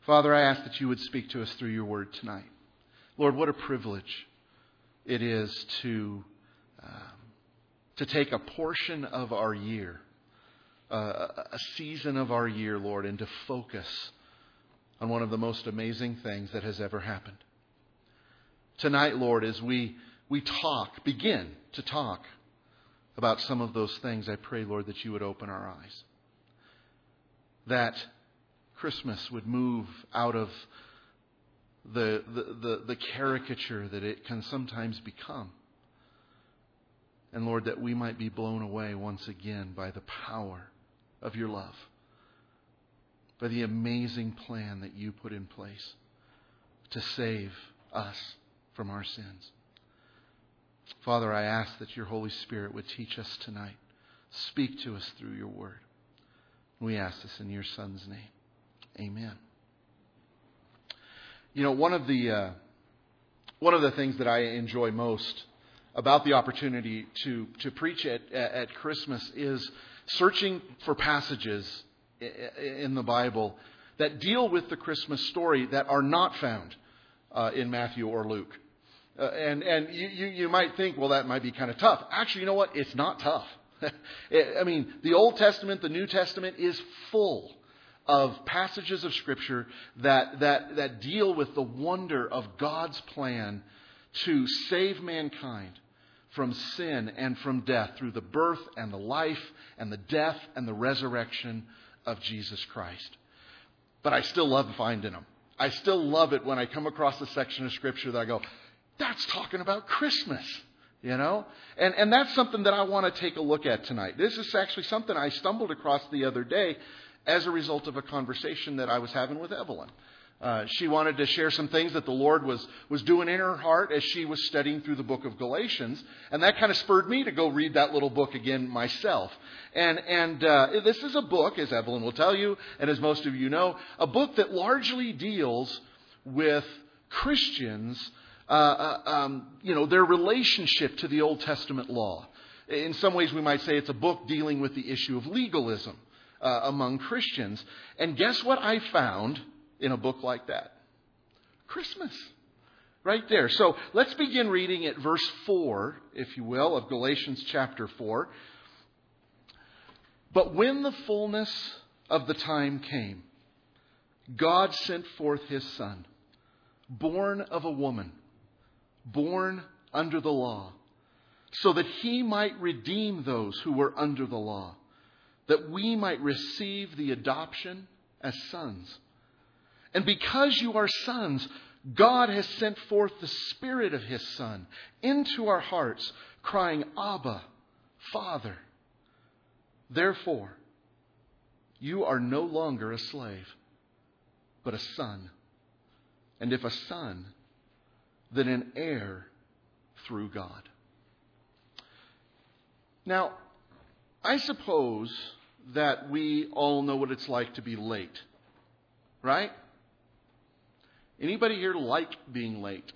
Father, I ask that you would speak to us through your word tonight. Lord, what a privilege it is to take a portion of our year, a season of our year, Lord, and to focus on one of the most amazing things that has ever happened. Tonight, Lord, as we begin to talk about some of those things, I pray, Lord, that you would open our eyes. That Christmas would move out of the caricature that it can sometimes become. And Lord, that we might be blown away once again by the power of your love, by the amazing plan that you put in place to save us from our sins. Father, I ask that your Holy Spirit would teach us tonight. Speak to us through your word. We ask this in your Son's name. Amen. You know, one of the things that I enjoy most about the opportunity to preach at Christmas is searching for passages in the Bible that deal with the Christmas story that are not found in Matthew or Luke. And you might think, well, that might be kind of tough. Actually, you know what? It's not tough. I mean, the Old Testament, the New Testament is full of passages of Scripture that deal with the wonder of God's plan to save mankind from sin and from death through the birth and the life and the death and the resurrection of Jesus Christ. But I still love finding them. I still love it when I come across a section of Scripture that I go, that's talking about Christmas, you know? And that's something that I want to take a look at tonight. This is actually something I stumbled across the other day as a result of a conversation that I was having with Evelyn. She wanted to share some things that the Lord was doing in her heart as she was studying through the book of Galatians. And that kind of spurred me to go read that little book again myself. And this is a book, as Evelyn will tell you, and as most of you know, a book that largely deals with Christians, their relationship to the Old Testament law. In some ways, we might say it's a book dealing with the issue of legalism among Christians. And guess what I found in a book like that? Christmas. Right there. So let's begin reading at verse 4, if you will, of Galatians chapter 4. But when the fullness of the time came, God sent forth his Son, born of a woman, born under the law, so that he might redeem those who were under the law, that we might receive the adoption as sons. And because you are sons, God has sent forth the Spirit of his Son into our hearts, crying, Abba, Father. Therefore, you are no longer a slave, but a son. And if a son, then an heir through God. Now, I suppose that we all know what it's like to be late, right? Anybody here like being late?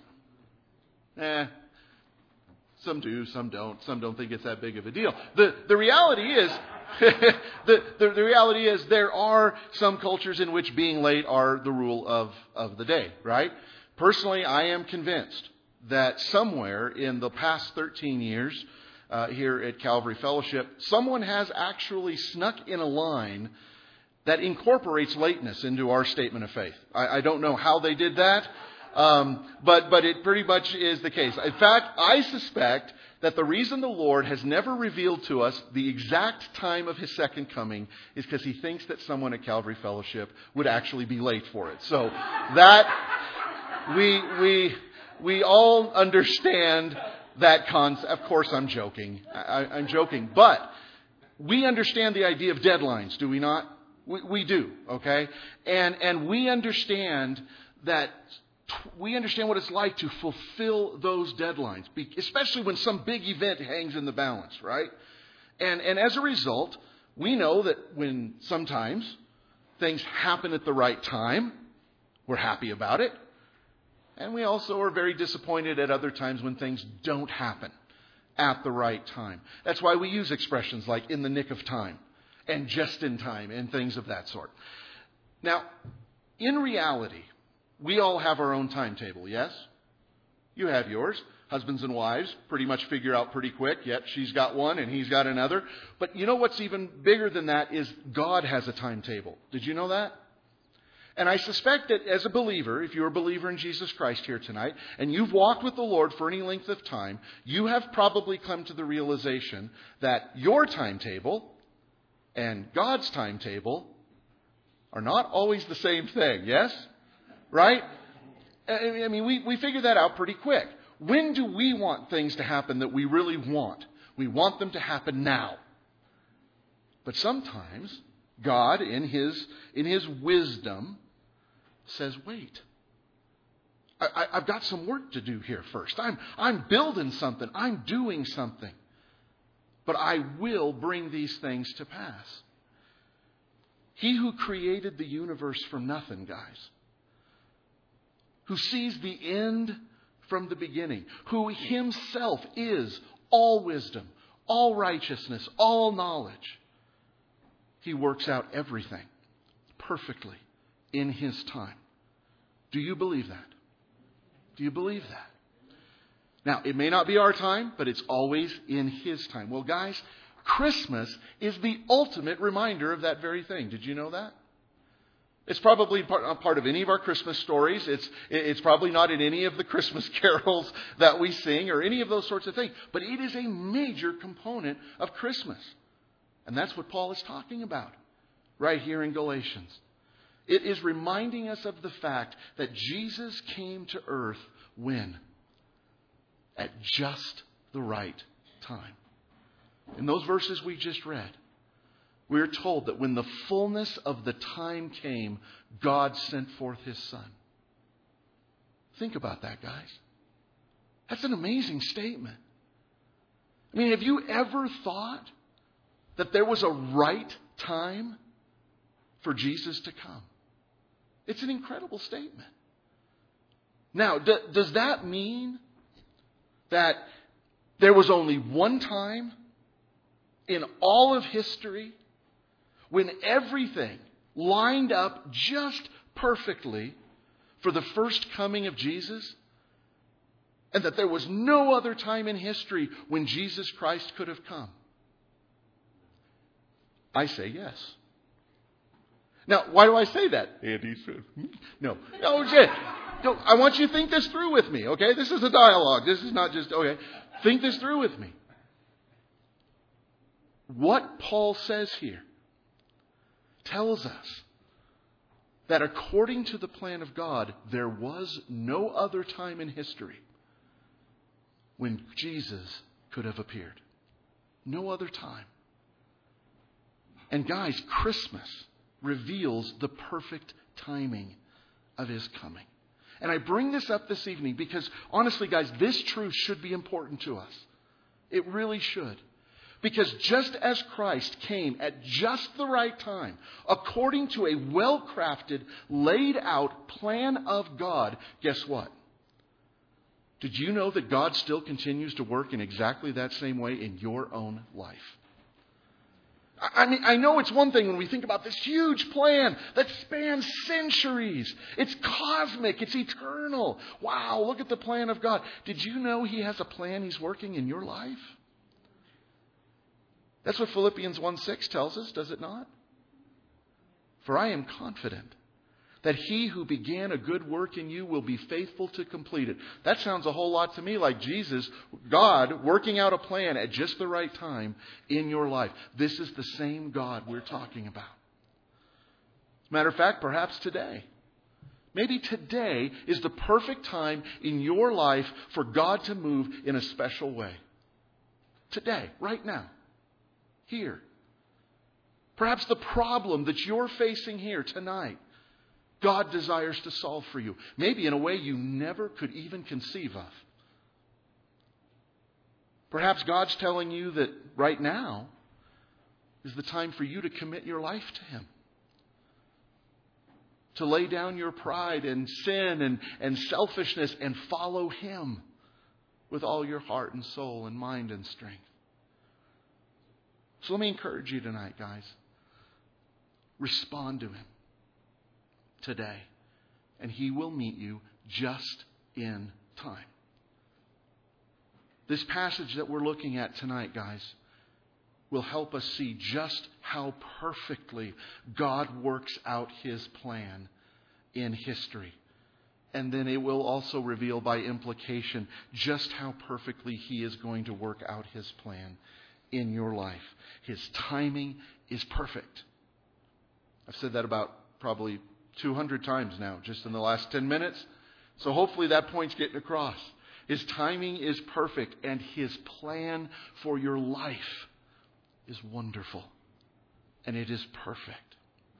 Some do, some don't. Some don't think it's that big of a deal. The reality is, the reality is there are some cultures in which being late are the rule of the day, right? Personally, I am convinced that somewhere in the past 13 years here at Calvary Fellowship, someone has actually snuck in a line that incorporates lateness into our statement of faith. I don't know how they did that, but it pretty much is the case. In fact, I suspect that the reason the Lord has never revealed to us the exact time of his second coming is because he thinks that someone at Calvary Fellowship would actually be late for it. So that we all understand that concept. Of course, I'm joking. I'm joking, but we understand the idea of deadlines, do we not? We do, okay? And we understand that we understand what it's like to fulfill those deadlines, especially when some big event hangs in the balance, right? And as a result, we know that when sometimes things happen at the right time, we're happy about it. And we also are very disappointed at other times when things don't happen at the right time. That's why we use expressions like in the nick of time and just in time and things of that sort. Now, in reality, we all have our own timetable, yes? You have yours. Husbands and wives pretty much figure out pretty quick. Yep, she's got one and he's got another. But you know what's even bigger than that is God has a timetable. Did you know that? And I suspect that as a believer, if you're a believer in Jesus Christ here tonight, and you've walked with the Lord for any length of time, you have probably come to the realization that your timetable and God's timetable are not always the same thing, yes? Right? I mean, we figure that out pretty quick. When do we want things to happen that we really want? We want them to happen now. But sometimes God, in His wisdom, says, wait. I've got some work to do here first. I'm building something. I'm doing something. But I will bring these things to pass. He who created the universe from nothing, guys, who sees the end from the beginning, who Himself is all wisdom, all righteousness, all knowledge, He works out everything perfectly in His time. Do you believe that? Do you believe that? Now, it may not be our time, but it's always in His time. Well, guys, Christmas is the ultimate reminder of that very thing. Did you know that? It's probably part of any of our Christmas stories. It's probably not in any of the Christmas carols that we sing or any of those sorts of things. But it is a major component of Christmas. And that's what Paul is talking about right here in Galatians. It is reminding us of the fact that Jesus came to earth when? At just the right time. In those verses we just read, we're told that when the fullness of the time came, God sent forth His Son. Think about that, guys. That's an amazing statement. I mean, have you ever thought that there was a right time for Jesus to come? It's an incredible statement. Now, does that mean that there was only one time in all of history when everything lined up just perfectly for the first coming of Jesus? And that there was no other time in history when Jesus Christ could have come? I say yes. Now, why do I say that? Andy said, no, I want you to think this through with me, okay? This is a dialogue. This is not just, okay. Think this through with me. What Paul says here tells us that according to the plan of God, there was no other time in history when Jesus could have appeared. No other time. And guys, Christmas reveals the perfect timing of His coming. And I bring this up this evening because, honestly, guys, this truth should be important to us. It really should. Because just as Christ came at just the right time, according to a well-crafted, laid-out plan of God, guess what? Did you know that God still continues to work in exactly that same way in your own life? I mean, I know it's one thing when we think about this huge plan that spans centuries. It's cosmic. It's eternal. Wow, look at the plan of God. Did you know He has a plan He's working in your life? That's what Philippians 1:6 tells us, does it not? For I am confident that He who began a good work in you will be faithful to complete it. That sounds a whole lot to me like Jesus, God, working out a plan at just the right time in your life. This is the same God we're talking about. As a matter of fact, perhaps today. Maybe today is the perfect time in your life for God to move in a special way. Today, right now, here. Perhaps the problem that you're facing here tonight, God desires to solve for you. Maybe in a way you never could even conceive of. Perhaps God's telling you that right now is the time for you to commit your life to Him. To lay down your pride and sin and selfishness and follow Him with all your heart and soul and mind and strength. So let me encourage you tonight, guys. Respond to Him. today. And He will meet you just in time. This passage that we're looking at tonight, guys, will help us see just how perfectly God works out His plan in history. And then it will also reveal by implication just how perfectly He is going to work out His plan in your life. His timing is perfect. I've said that about probably 200 times now, just in the last 10 minutes. So hopefully that point's getting across. His timing is perfect, and His plan for your life is wonderful. And it is perfect.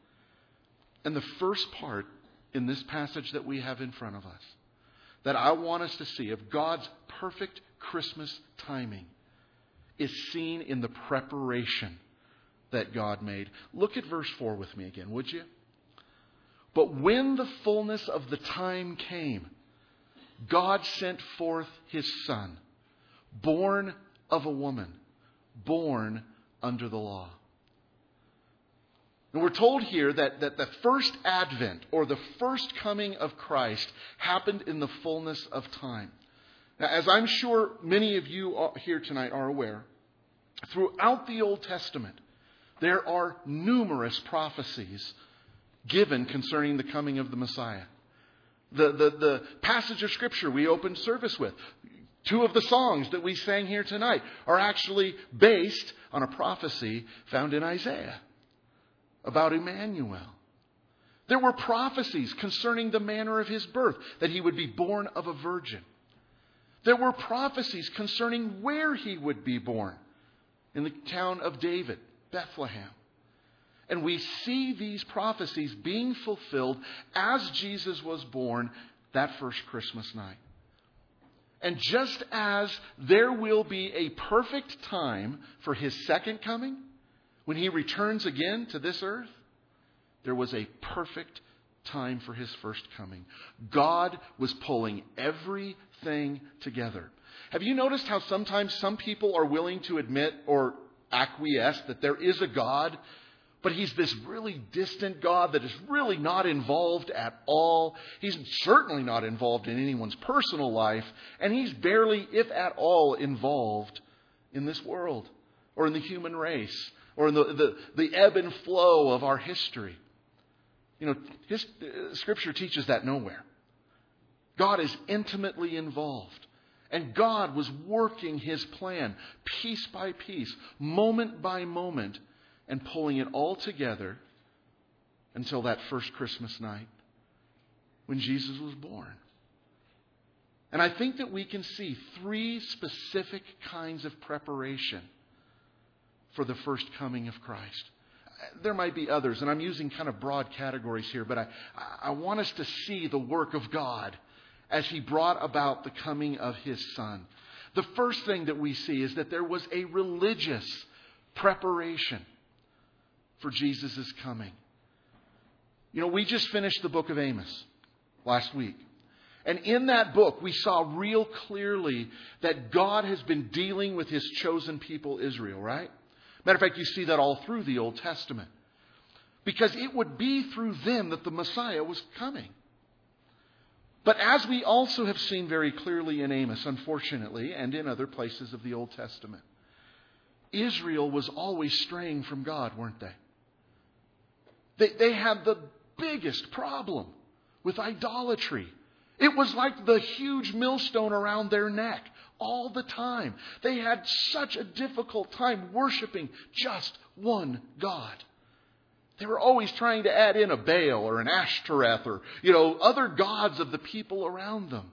And the first part in this passage that we have in front of us that I want us to see of God's perfect Christmas timing is seen in the preparation that God made. Look at verse 4 with me again, would you? But when the fullness of the time came, God sent forth His Son, born of a woman, born under the law. And we're told here that the first advent, or the first coming of Christ, happened in the fullness of time. Now, as I'm sure many of you here tonight are aware, throughout the Old Testament, there are numerous prophecies given concerning the coming of the Messiah. The passage of Scripture we opened service with, 2 of the songs that we sang here tonight, are actually based on a prophecy found in Isaiah about Emmanuel. There were prophecies concerning the manner of His birth, that He would be born of a virgin. There were prophecies concerning where He would be born, in the town of David, Bethlehem. And we see these prophecies being fulfilled as Jesus was born that first Christmas night. And just as there will be a perfect time for His second coming, when He returns again to this earth, there was a perfect time for His first coming. God was pulling everything together. Have you noticed how sometimes some people are willing to admit or acquiesce that there is a God, but He's this really distant God that is really not involved at all? He's certainly not involved in anyone's personal life, and He's barely, if at all, involved in this world or in the human race or in the ebb and flow of our history. You know, Scripture teaches that nowhere. God is intimately involved. And God was working His plan piece by piece, moment by moment, and pulling it all together until that first Christmas night when Jesus was born. And I think that we can see 3 specific kinds of preparation for the first coming of Christ. There might be others, and I'm using kind of broad categories here, but I want us to see the work of God as He brought about the coming of His Son. The first thing that we see is that there was a religious preparation for Jesus' coming. You know, we just finished the book of Amos last week. And in that book, we saw real clearly that God has been dealing with His chosen people, Israel, right? Matter of fact, you see that all through the Old Testament. Because it would be through them that the Messiah was coming. But as we also have seen very clearly in Amos, unfortunately, and in other places of the Old Testament, Israel was always straying from God, weren't they? They had the biggest problem with idolatry. It was like the huge millstone around their neck all the time. They had such a difficult time worshiping just one God. They were always trying to add in a Baal or an Ashtoreth or, other gods of the people around them.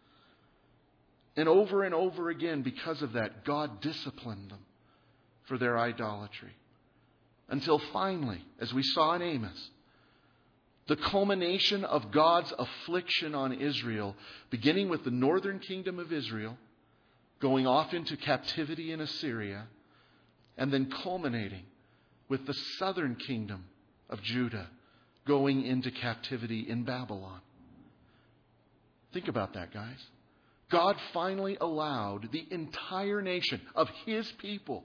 And over again, because of that, God disciplined them for their idolatry. Until finally, as we saw in Amos, the culmination of God's affliction on Israel, beginning with the northern kingdom of Israel, going off into captivity in Assyria, and then culminating with the southern kingdom of Judah going into captivity in Babylon. Think about that, guys. God finally allowed the entire nation of His people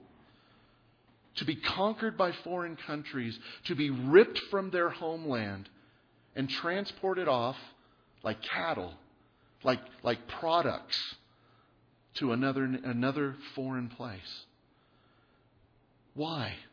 to be conquered by foreign countries, to be ripped from their homeland, and transported off like cattle, like products to another foreign place. Why?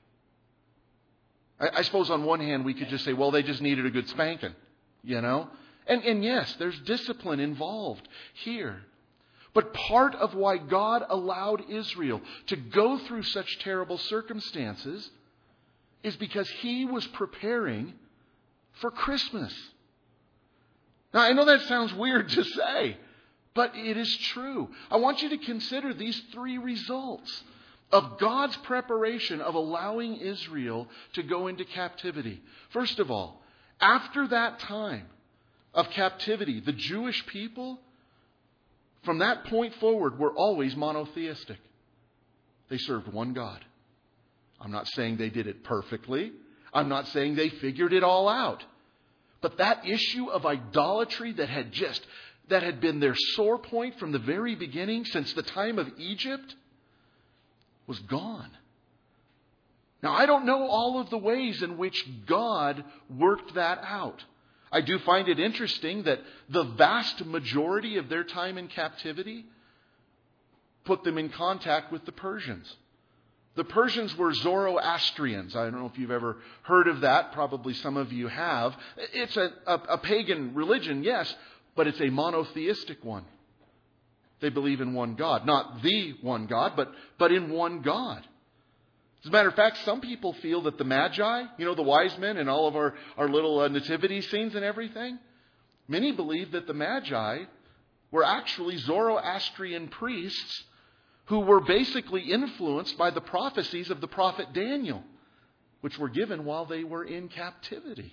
I suppose on one hand we could just say, well, they just needed a good spanking, you know? And yes, there's discipline involved here. But part of why God allowed Israel to go through such terrible circumstances is because He was preparing for Christmas. Now, I know that sounds weird to say, but it is true. I want you to consider these three results of God's preparation of allowing Israel to go into captivity. First of all, after that time of captivity, the Jewish people, from that point forward, were always monotheistic. They served one God. I'm not saying they did it perfectly. I'm not saying they figured it all out. But that issue of idolatry that had been their sore point from the very beginning, since the time of Egypt, was gone. Now, I don't know all of the ways in which God worked that out. I do find it interesting that the vast majority of their time in captivity put them in contact with the Persians. The Persians were Zoroastrians. I don't know if you've ever heard of that. Probably some of you have. It's a pagan religion, yes, but it's a monotheistic one. They believe in one God. Not the one God, but in one God. As a matter of fact, some people feel that the Magi, the wise men and all of our little nativity scenes and everything, many believe that the Magi were actually Zoroastrian priests who were basically influenced by the prophecies of the prophet Daniel, which were given while they were in captivity.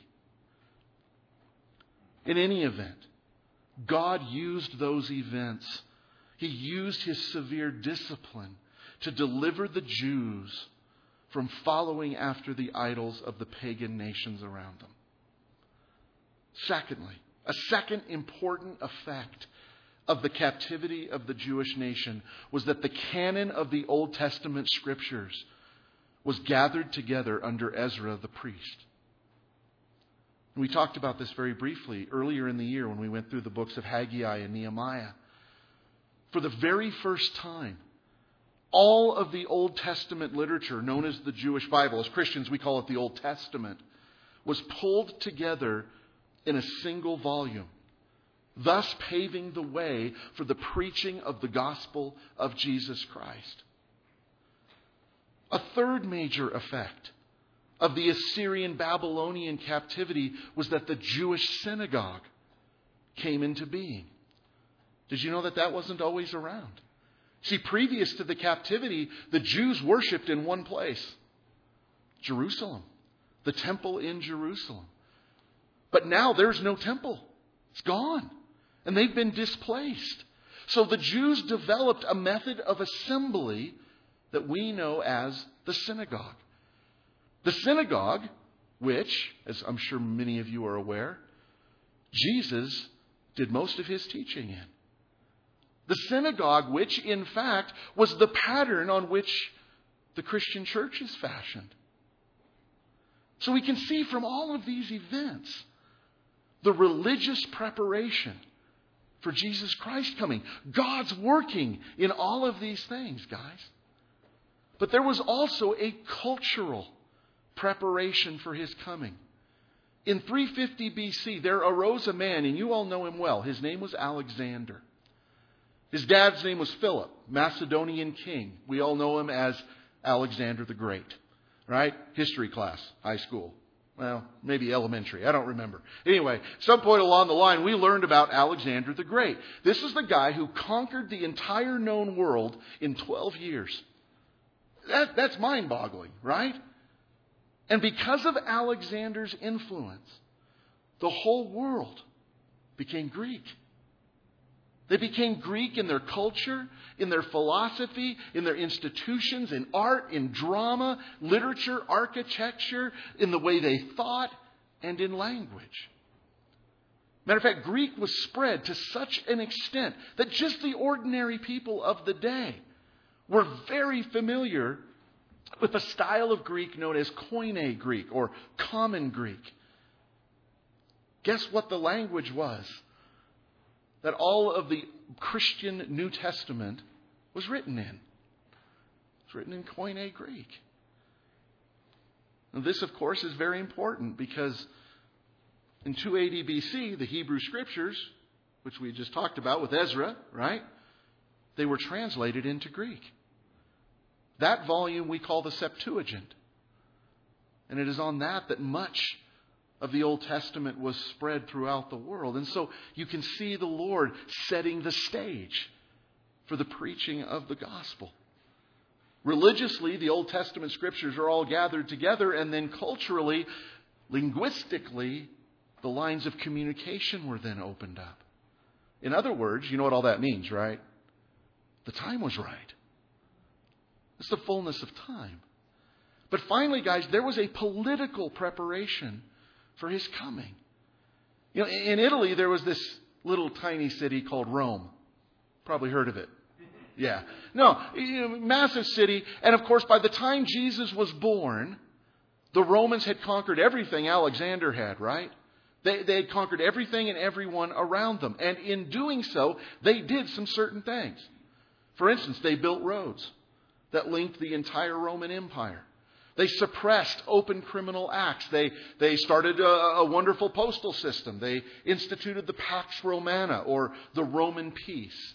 In any event, God used those events. He used His severe discipline to deliver the Jews from following after the idols of the pagan nations around them. Secondly, a second important effect of the captivity of the Jewish nation was that the canon of the Old Testament Scriptures was gathered together under Ezra the priest. And we talked about this very briefly earlier in the year when we went through the books of Haggai and Nehemiah. For the very first time, all of the Old Testament literature, known as the Jewish Bible, as Christians we call it the Old Testament, was pulled together in a single volume, thus paving the way for the preaching of the gospel of Jesus Christ. A third major effect of the Assyrian-Babylonian captivity was that the Jewish synagogue came into being. Did you know that wasn't always around? See, previous to the captivity, the Jews worshipped in one place, Jerusalem, the temple in Jerusalem. But now there's no temple. It's gone. And they've been displaced. So the Jews developed a method of assembly that we know as the synagogue. The synagogue, which, as I'm sure many of you are aware, Jesus did most of His teaching in. The synagogue, which in fact was the pattern on which the Christian church is fashioned. So we can see from all of these events the religious preparation for Jesus Christ coming. God's working in all of these things, guys. But there was also a cultural preparation for His coming. In 350 BC, there arose a man, and you all know him well. His name was Alexander. His dad's name was Philip, Macedonian king. We all know him as Alexander the Great, right? History class, high school. Well, maybe elementary. I don't remember. Anyway, some point along the line, we learned about Alexander the Great. This is the guy who conquered the entire known world in 12 years. That's mind-boggling, right? And because of Alexander's influence, the whole world became Greek. They became Greek in their culture, in their philosophy, in their institutions, in art, in drama, literature, architecture, in the way they thought, and in language. Matter of fact, Greek was spread to such an extent that just the ordinary people of the day were very familiar with a style of Greek known as Koine Greek or Common Greek. Guess what the language was that all of the Christian New Testament was written in? It's written in Koine Greek. Now, this, of course, is very important because in 280 BC, the Hebrew Scriptures, which we just talked about with Ezra, right? They were translated into Greek. That volume we call the Septuagint. And it is on that much of the Old Testament was spread throughout the world. And so you can see the Lord setting the stage for the preaching of the gospel. Religiously, the Old Testament Scriptures are all gathered together, and then culturally, linguistically, the lines of communication were then opened up. In other words, you know what all that means, right? The time was right. It's the fullness of time. But finally, guys, there was a political preparation for His coming. You know, in Italy, there was this little tiny city called Rome. Probably heard of it. Yeah. No, massive city. And of course, by the time Jesus was born, the Romans had conquered everything Alexander had, right? They had conquered everything and everyone around them. And in doing so, they did some certain things. For instance, they built roads that linked the entire Roman Empire. They suppressed open criminal acts. They started a wonderful postal system. They instituted the Pax Romana, or the Roman peace.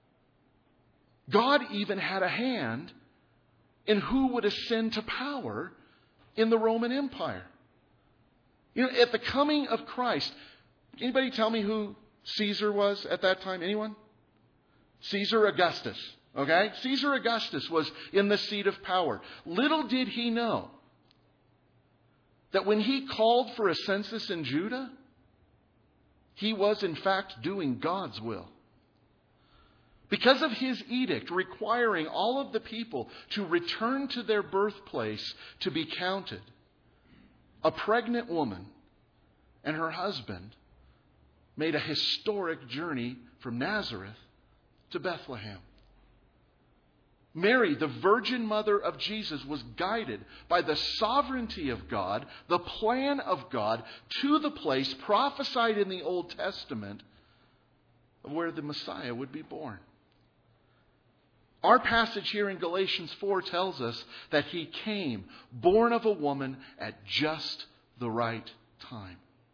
God even had a hand in who would ascend to power in the Roman Empire. You know, at the coming of Christ, anybody tell me who Caesar was at that time? Anyone? Caesar Augustus. Okay? Caesar Augustus was in the seat of power. Little did he know that when he called for a census in Judah, he was in fact doing God's will. Because of his edict requiring all of the people to return to their birthplace to be counted, a pregnant woman and her husband made a historic journey from Nazareth to Bethlehem. Mary, the virgin mother of Jesus, was guided by the sovereignty of God, the plan of God, to the place prophesied in the Old Testament of where the Messiah would be born. Our passage here in Galatians 4 tells us that He came, born of a woman, at just the right time.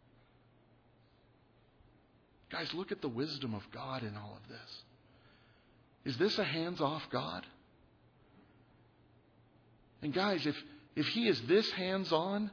Guys, look at the wisdom of God in all of this. Is this a hands-off God? And guys, if He is this hands-on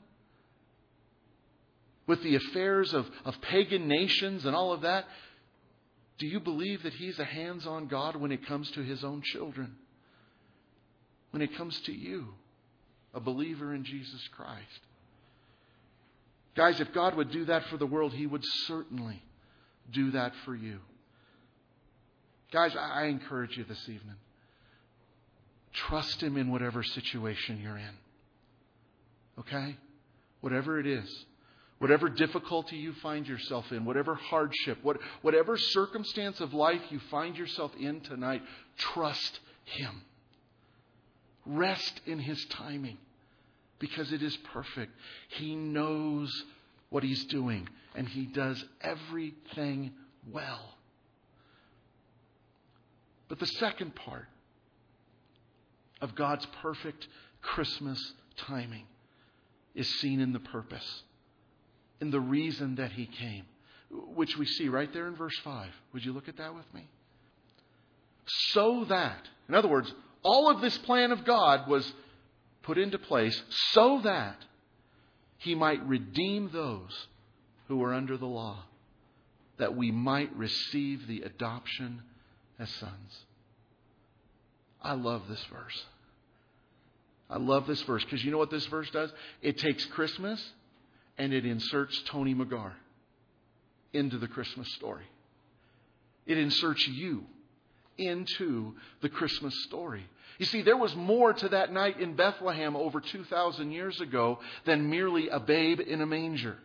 with the affairs of pagan nations and all of that, do you believe that He's a hands-on God when it comes to His own children? When it comes to you, a believer in Jesus Christ? Guys, if God would do that for the world, He would certainly do that for you. Guys, I encourage you this evening. Trust Him in whatever situation you're in. Okay? Whatever it is. Whatever difficulty you find yourself in, whatever hardship, whatever circumstance of life you find yourself in tonight, trust Him. Rest in His timing, because it is perfect. He knows what He's doing, and He does everything well. But the second part of God's perfect Christmas timing is seen in the purpose, in the reason that He came, which we see right there in verse 5. Would you look at that with me? So that, in other words, all of this plan of God was put into place so that He might redeem those who were under the law, that we might receive the adoption as sons. I love this verse. I love this verse because you know what this verse does? It takes Christmas and it inserts Tony McGar into the Christmas story. It inserts you into the Christmas story. You see, there was more to that night in Bethlehem over 2,000 years ago than merely a babe in a manger.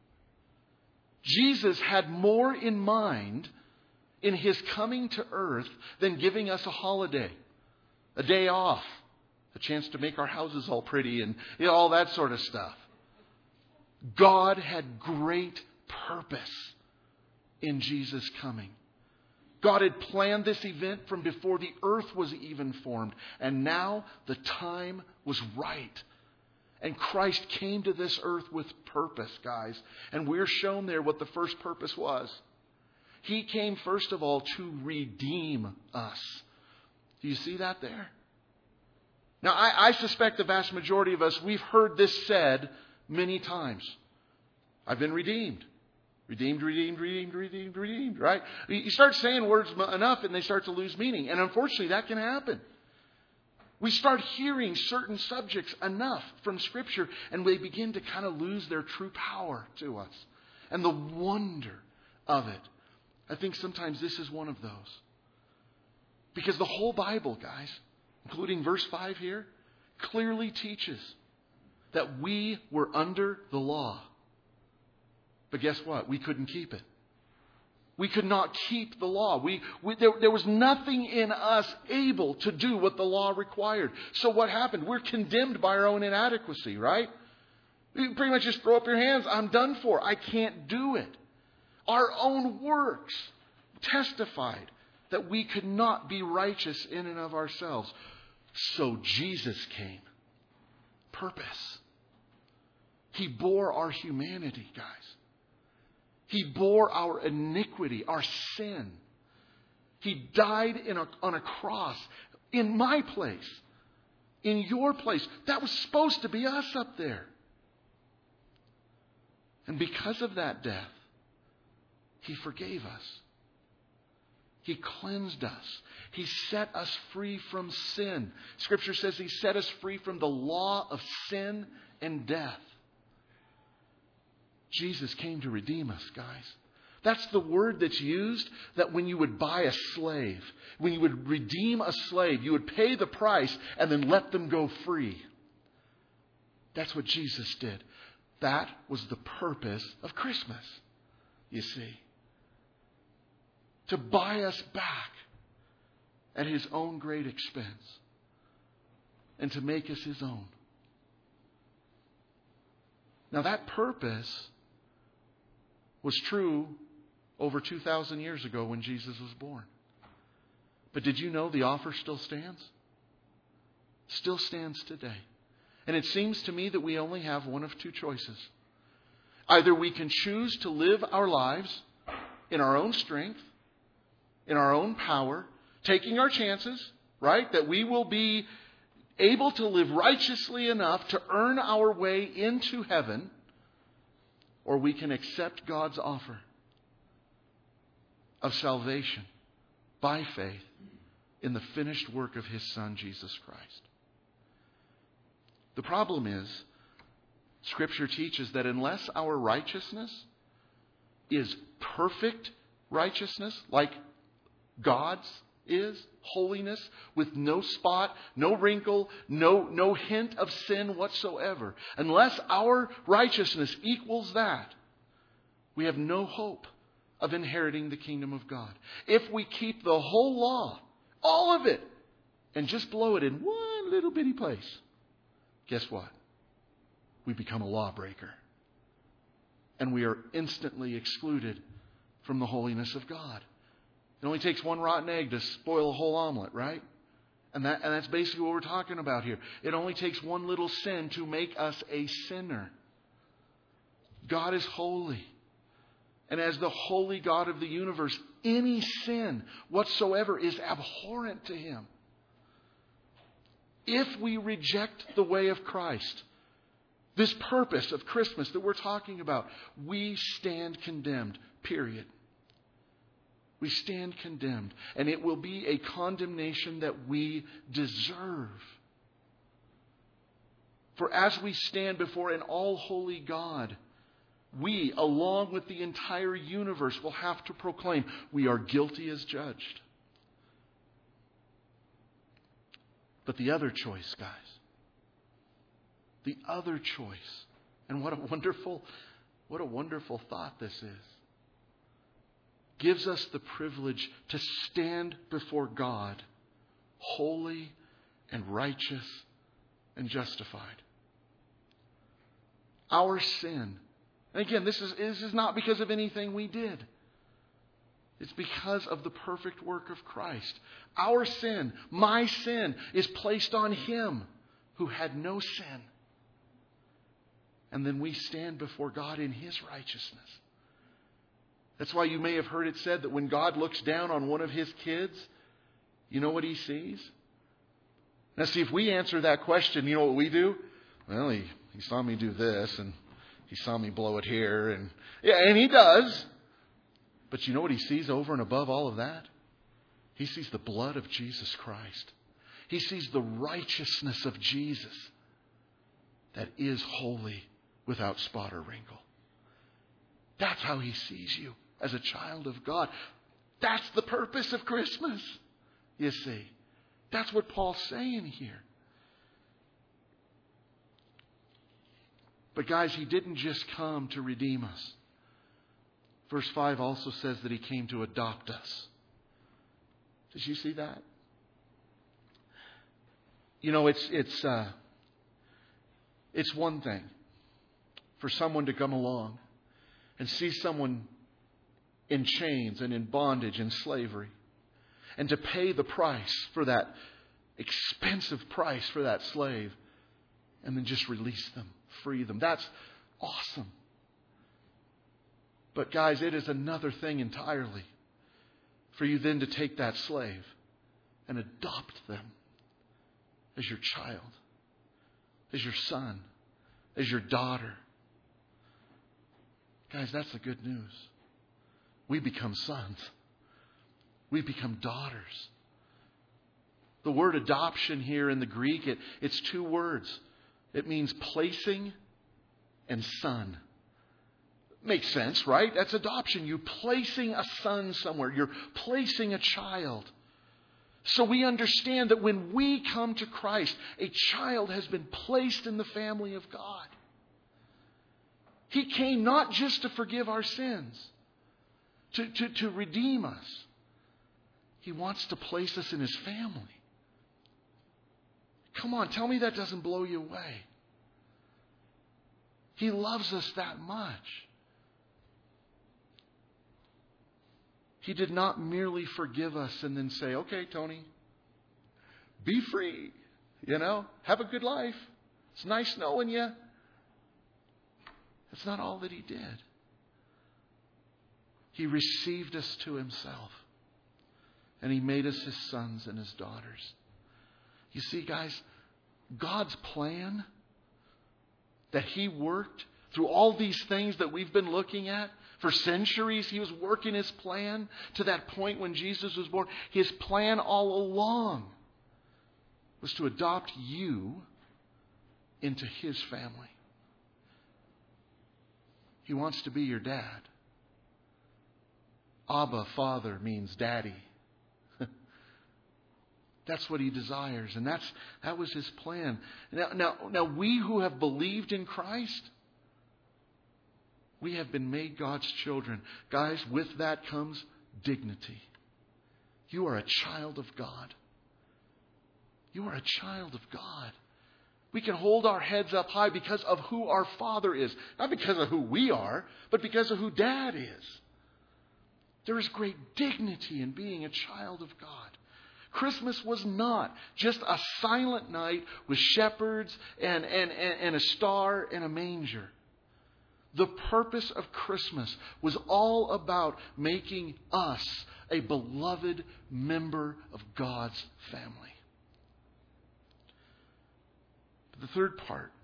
Jesus had more in mind in His coming to earth than giving us a holiday, a day off, a chance to make our houses all pretty and all that sort of stuff. God had great purpose in Jesus coming. God had planned this event from before the earth was even formed. And now the time was right. And Christ came to this earth with purpose, guys. And we're shown there what the first purpose was. He came, first of all, to redeem us. Do you see that there? Now, I suspect the vast majority of us, we've heard this said many times. I've been redeemed. Redeemed, redeemed, redeemed, redeemed, redeemed, right? You start saying words enough and they start to lose meaning. And unfortunately, that can happen. We start hearing certain subjects enough from Scripture and they begin to kind of lose their true power to us. And the wonder of it. I think sometimes this is one of those. Because the whole Bible, guys, including verse 5 here, clearly teaches that we were under the law. But guess what? We couldn't keep it. We could not keep the law. There was nothing in us able to do what the law required. So what happened? We're condemned by our own inadequacy, right? You pretty much just throw up your hands. I'm done for. I can't do it. Our own works testified that we could not be righteous in and of ourselves. So Jesus came. Purpose. He bore our humanity, guys. He bore our iniquity, our sin. He died on a cross in my place, in your place. That was supposed to be us up there. And because of that death, He forgave us. He cleansed us. He set us free from sin. Scripture says He set us free from the law of sin and death. Jesus came to redeem us, guys. That's the word that's used that when you would buy a slave, when you would redeem a slave, you would pay the price and then let them go free. That's what Jesus did. That was the purpose of Christmas, you see. To buy us back at His own great expense and to make us His own. Now that purpose was true over 2,000 years ago when Jesus was born. But did you know the offer still stands? Still stands today. And it seems to me that we only have one of two choices. Either we can choose to live our lives in our own strength, in our own power, taking our chances, right? That we will be able to live righteously enough to earn our way into heaven. Or we can accept God's offer of salvation by faith in the finished work of His Son, Jesus Christ. The problem is, Scripture teaches that unless our righteousness is perfect righteousness, like God's is, holiness, with no spot, no wrinkle, no hint of sin whatsoever. Unless our righteousness equals that, we have no hope of inheriting the kingdom of God. If we keep the whole law, all of it, and just blow it in one little bitty place, guess what? We become a lawbreaker. And we are instantly excluded from the holiness of God. It only takes one rotten egg to spoil a whole omelet, right? And that's basically what we're talking about here. It only takes one little sin to make us a sinner. God is holy. And as the holy God of the universe, any sin whatsoever is abhorrent to Him. If we reject the way of Christ, this purpose of Christmas that we're talking about, we stand condemned, period. We stand condemned, and it will be a condemnation that we deserve. For as we stand before an all-holy God, we, along with the entire universe, will have to proclaim we are guilty as judged. But the other choice, guys, the other choice, and what a wonderful thought this is, gives us the privilege to stand before God holy and righteous and justified. Our sin And again, this is not because of anything we did. It's because of the perfect work of Christ. Our sin, my sin, is placed on Him who had no sin. And then we stand before God in His righteousness. That's why you may have heard it said that when God looks down on one of His kids, you know what He sees? Now see, if we answer that question, you know what we do? Well, he saw me do this, and He saw me blow it here, and He does. But you know what He sees over and above all of that? He sees the blood of Jesus Christ. He sees the righteousness of Jesus that is holy, without spot or wrinkle. That's how He sees you as a child of God. That's the purpose of Christmas, you see. That's what Paul's saying here. But guys, He didn't just come to redeem us. Verse 5 also says that He came to adopt us. Did you see that? You know, it's one thing for someone to come along and see someone in chains and in bondage and slavery, and to pay the price for that, expensive price for that slave, and then just release them, free them. That's awesome. But guys, it is another thing entirely for you then to take that slave and adopt them as your child, as your son, as your daughter. Guys, that's the good news. We become sons. We become daughters. The word adoption here in the Greek, it's two words. It means placing and son. Makes sense, right? That's adoption. You're placing a son somewhere. You're placing a child. So we understand that when we come to Christ, a child has been placed in the family of God. He came not just to forgive our sins, to redeem us. He wants to place us in His family. Come on, tell me that doesn't blow you away. He loves us that much. He did not merely forgive us and then say, okay, Tony, be free. Have a good life. It's nice knowing you. That's not all that He did. He received us to Himself. And He made us His sons and His daughters. You see, guys, God's plan that He worked through all these things that we've been looking at, for centuries, He was working His plan to that point when Jesus was born. His plan all along was to adopt you into His family. He wants to be your dad. Abba, Father, means daddy. That's what He desires, and that was His plan. Now, we who have believed in Christ, we have been made God's children. Guys, with that comes dignity. You are a child of God. You are a child of God. We can hold our heads up high because of who our Father is. Not because of who we are, but because of who Dad is. There is great dignity in being a child of God. Christmas was not just a silent night with shepherds and a star and a manger. The purpose of Christmas was all about making us a beloved member of God's family. The third part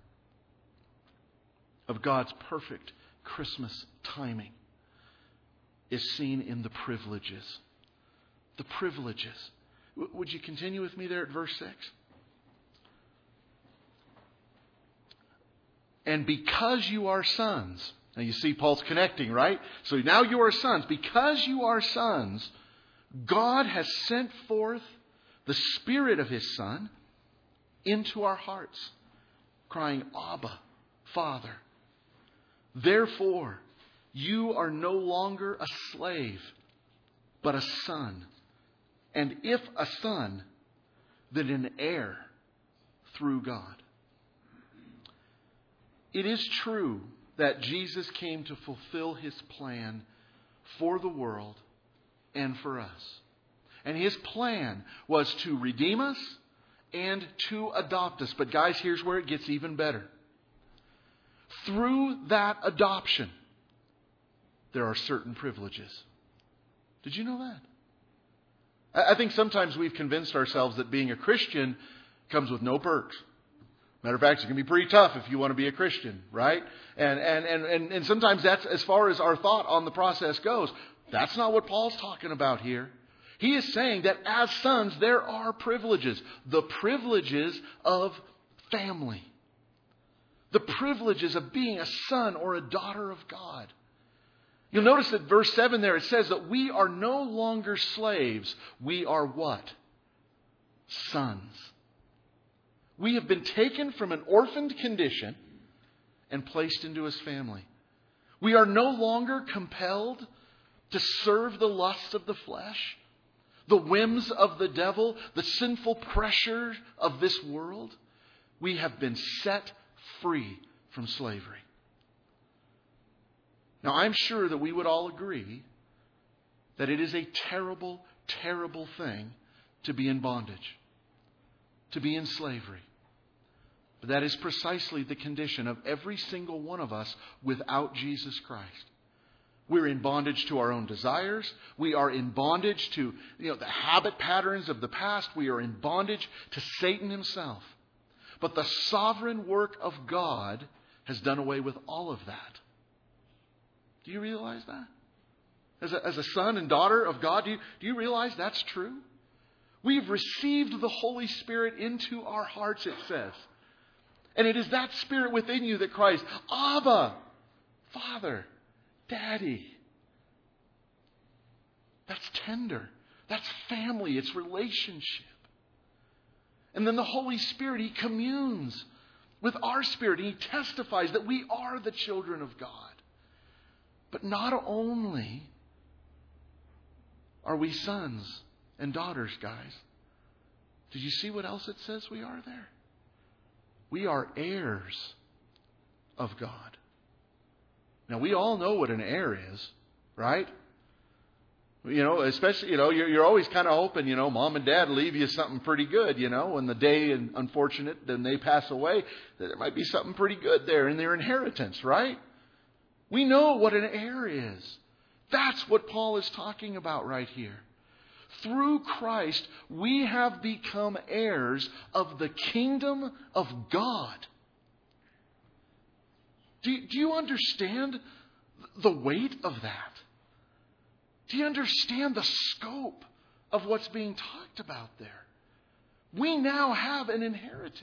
of God's perfect Christmas timing is seen in the privileges. The privileges. Would you continue with me there at verse 6? And because you are sons. Now you see Paul's connecting, right? So now you are sons. Because you are sons, God has sent forth the Spirit of His Son into our hearts, crying, Abba, Father. Therefore, you are no longer a slave, but a son. And if a son, then an heir through God. It is true that Jesus came to fulfill His plan for the world and for us. And His plan was to redeem us and to adopt us. But guys, here's where it gets even better. Through that adoption, there are certain privileges. Did you know that? I think sometimes we've convinced ourselves that being a Christian comes with no perks. Matter of fact, it can be pretty tough if you want to be a Christian, right? And sometimes that's as far as our thought on the process goes. That's not what Paul's talking about here. He is saying that as sons, there are privileges. The privileges of family. The privileges of being a son or a daughter of God. You'll notice that verse 7 there, it says that we are no longer slaves. We are what? Sons. We have been taken from an orphaned condition and placed into His family. We are no longer compelled to serve the lusts of the flesh, the whims of the devil, the sinful pressure of this world. We have been set free from slavery. Now, I'm sure that we would all agree that it is a terrible, terrible thing to be in bondage, to be in slavery. But that is precisely the condition of every single one of us without Jesus Christ. We're in bondage to our own desires. We are in bondage to the habit patterns of the past. We are in bondage to Satan himself. But the sovereign work of God has done away with all of that. Do you realize that? As a son and daughter of God, do you realize that's true? We've received the Holy Spirit into our hearts, it says. And it is that Spirit within you that cries, Abba, Father, Daddy. That's tender. That's family. It's relationship. And then the Holy Spirit, He communes with our spirit. And He testifies that we are the children of God. But not only are we sons and daughters, guys. Did you see what else it says we are there? We are heirs of God. Now, we all know what an heir is, right? Especially, you're always kind of hoping, mom and dad leave you something pretty good, when the day, and unfortunate, then they pass away, there might be something pretty good there in their inheritance, right? We know what an heir is. That's what Paul is talking about right here. Through Christ, we have become heirs of the kingdom of God. Do you understand the weight of that? Do you understand the scope of what's being talked about there? We now have an inheritance.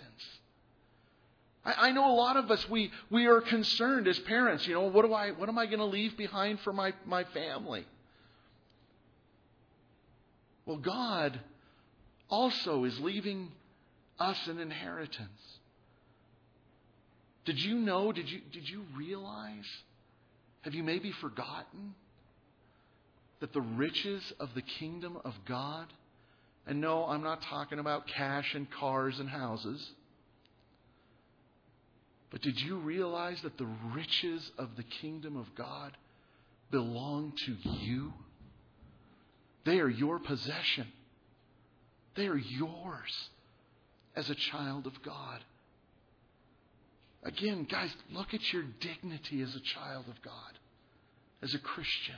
I know a lot of us, we are concerned as parents, what am I going to leave behind for my family? Well, God also is leaving us an inheritance. Did you know, did you realize, have you maybe forgotten that the riches of the kingdom of God, and no, I'm not talking about cash and cars and houses, but did you realize that the riches of the kingdom of God belong to you? They are your possession. They are yours as a child of God. Again, guys, look at your dignity as a child of God, as a Christian.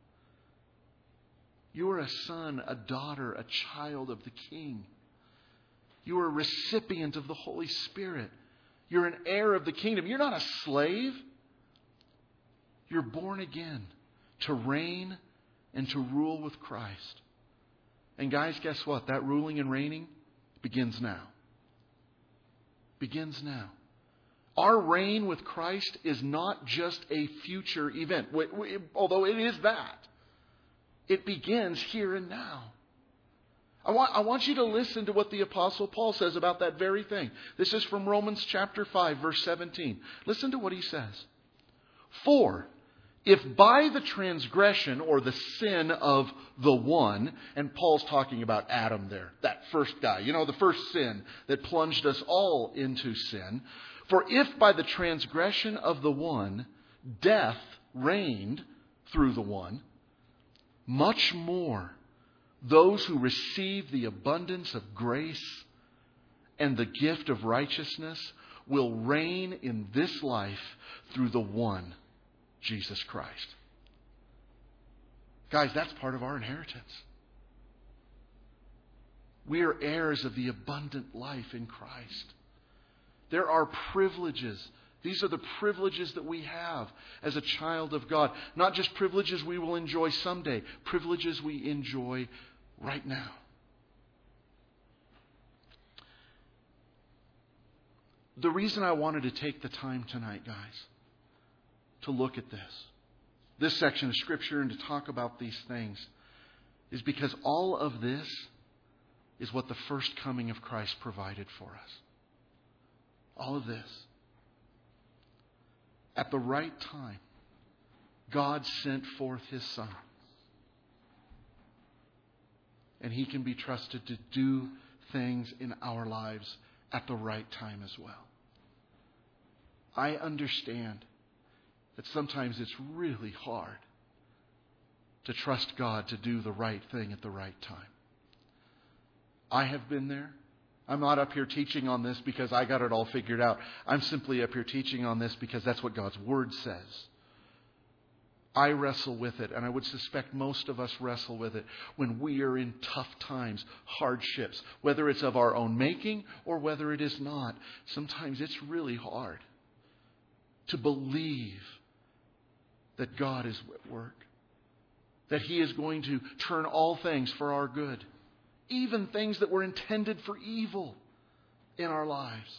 You are a son, a daughter, a child of the King. You are a recipient of the Holy Spirit. You're an heir of the kingdom. You're not a slave. You're born again to reign and to rule with Christ. And guys, guess what? That ruling and reigning begins now. Begins now. Our reign with Christ is not just a future event, although it is that. It begins here and now. I want you to listen to what the Apostle Paul says about that very thing. This is from Romans chapter 5, verse 17. Listen to what he says. For if by the transgression or the sin of the one, and Paul's talking about Adam there, that first guy, the first sin that plunged us all into sin. For if by the transgression of the one, death reigned through the one, much more those who receive the abundance of grace and the gift of righteousness will reign in this life through the one, Jesus Christ. Guys, that's part of our inheritance. We are heirs of the abundant life in Christ. There are privileges. These are the privileges that we have as a child of God. Not just privileges we will enjoy someday. Privileges we enjoy right now. The reason I wanted to take the time tonight, guys, to look at this section of Scripture and to talk about these things, is because all of this is what the first coming of Christ provided for us. All of this. At the right time, God sent forth His Son. And He can be trusted to do things in our lives at the right time as well. I understand that sometimes it's really hard to trust God to do the right thing at the right time. I have been there. I'm not up here teaching on this because I got it all figured out. I'm simply up here teaching on this because that's what God's Word says. I wrestle with it, and I would suspect most of us wrestle with it when we are in tough times, hardships, whether it's of our own making or whether it is not. Sometimes it's really hard to believe that God is at work, that He is going to turn all things for our good, even things that were intended for evil in our lives.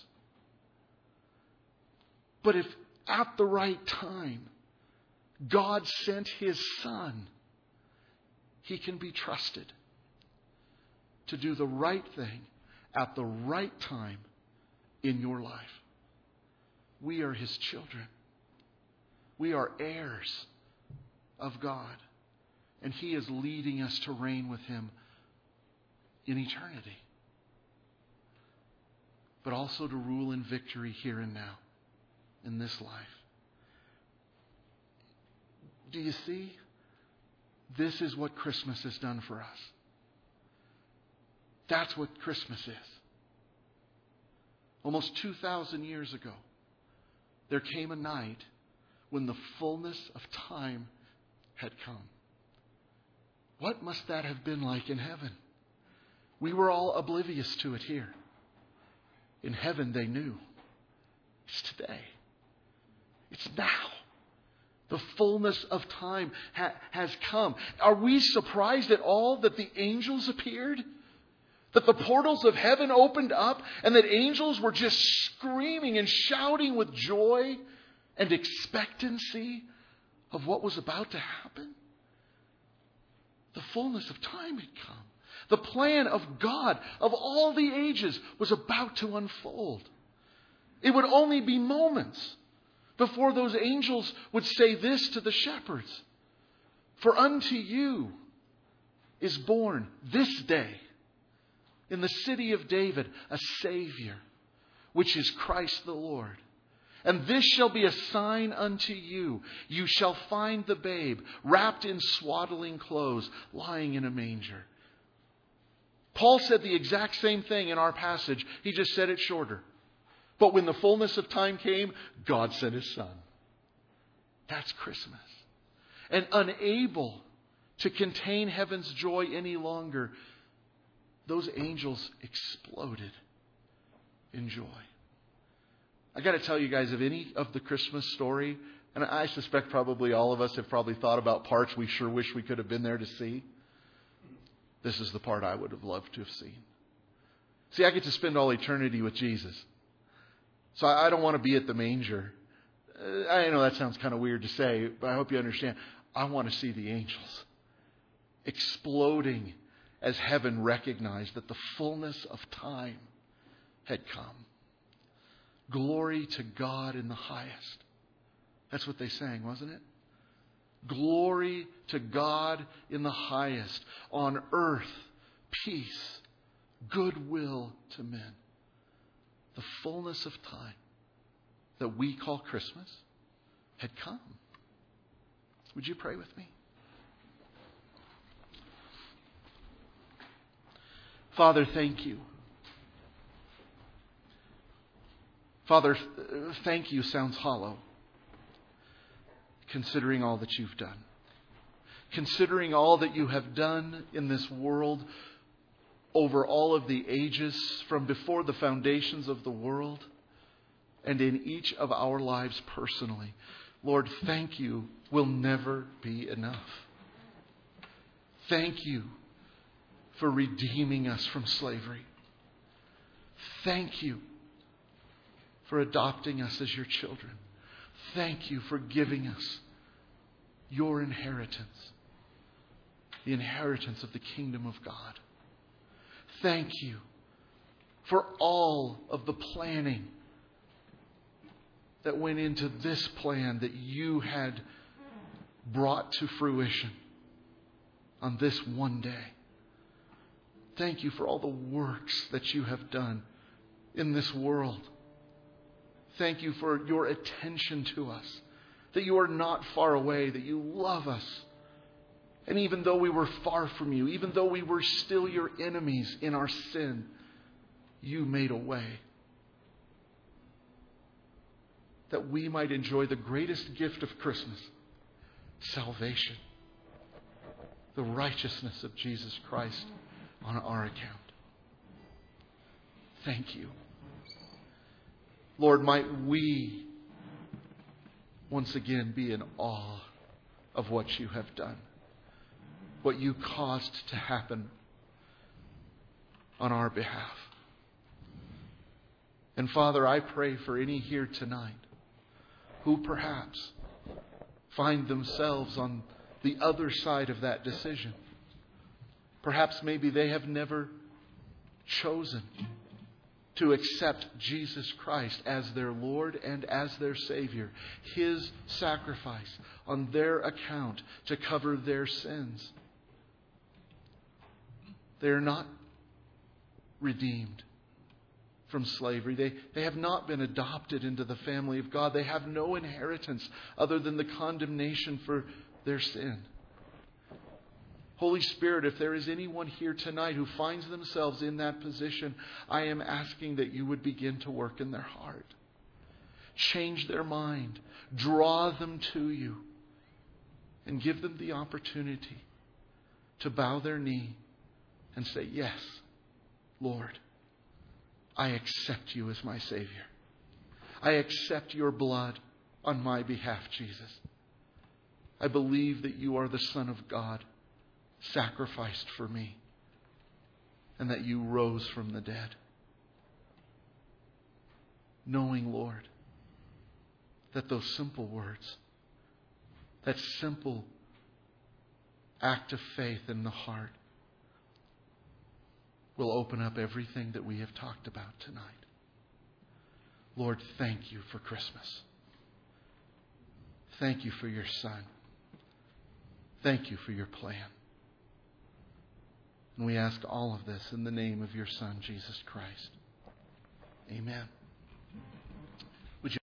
But if at the right time God sent His Son, He can be trusted to do the right thing at the right time in your life. We are His children. We are heirs of God. And He is leading us to reign with Him in eternity. But also to rule in victory here and now, in this life. Do you see? This is what Christmas has done for us. That's what Christmas is. Almost 2,000 years ago, there came a night when the fullness of time had come. What must that have been like in heaven? We were all oblivious to it here. In heaven, they knew. It's today. It's now. The fullness of time has come. Are we surprised at all that the angels appeared? That the portals of heaven opened up and that angels were just screaming and shouting with joy and expectancy of what was about to happen? The fullness of time had come. The plan of God of all the ages was about to unfold. It would only be moments before those angels would say this to the shepherds: "For unto you is born this day in the city of David a Savior, which is Christ the Lord. And this shall be a sign unto you. You shall find the babe wrapped in swaddling clothes, lying in a manger." Paul said the exact same thing in our passage. He just said it shorter. But when the fullness of time came, God sent His Son. That's Christmas. And unable to contain heaven's joy any longer, those angels exploded in joy. I got to tell you guys, of any of the Christmas story, and I suspect probably all of us have probably thought about parts we sure wish we could have been there to see. This is the part I would have loved to have seen. See, I get to spend all eternity with Jesus. So I don't want to be at the manger. I know that sounds kind of weird to say, but I hope you understand. I want to see the angels exploding as heaven recognized that the fullness of time had come. Glory to God in the highest. That's what they sang, wasn't it? Glory to God in the highest. On earth, peace, goodwill to men. The fullness of time that we call Christmas had come. Would you pray with me? Father, thank you. Father, thank you sounds hollow, considering all that you've done. Considering all that you have done in this world over all of the ages, from before the foundations of the world, and in each of our lives personally. Lord, thank you will never be enough. Thank you for redeeming us from slavery. Thank you for adopting us as your children. Thank you for giving us your inheritance, the inheritance of the kingdom of God. Thank you for all of the planning that went into this plan that you had brought to fruition on this one day. Thank you for all the works that you have done in this world. Thank you for your attention to us, that you are not far away, that you love us. And even though we were far from you, even though we were still your enemies in our sin, you made a way that we might enjoy the greatest gift of Christmas, salvation, the righteousness of Jesus Christ on our account. Thank you. Lord, might we once again be in awe of what you have done, what you caused to happen on our behalf. And Father, I pray for any here tonight who perhaps find themselves on the other side of that decision. Perhaps maybe they have never chosen to accept Jesus Christ as their Lord and as their Savior. His sacrifice on their account to cover their sins. They are not redeemed from slavery. They have not been adopted into the family of God. They have no inheritance other than the condemnation for their sin. Holy Spirit, if there is anyone here tonight who finds themselves in that position, I am asking that you would begin to work in their heart. Change their mind. Draw them to you. And give them the opportunity to bow their knee and say, yes, Lord, I accept you as my Savior. I accept your blood on my behalf, Jesus. I believe that you are the Son of God, sacrificed for me, and that you rose from the dead. Knowing, Lord, that those simple words, that simple act of faith in the heart, will open up everything that we have talked about tonight. Lord, thank you for Christmas. Thank you for your Son. Thank you for your plan. And we ask all of this in the name of your Son, Jesus Christ. Amen.